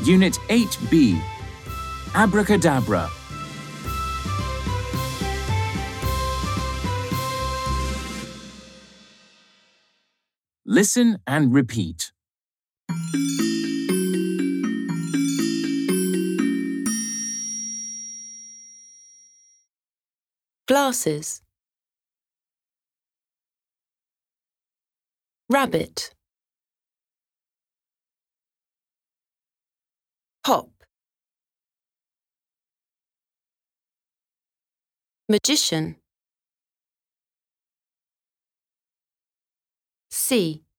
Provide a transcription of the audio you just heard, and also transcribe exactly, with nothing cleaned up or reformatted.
Unit eight B. Abracadabra. Listen and repeat. Glasses. Rabbit. Hop. Magician. Sea.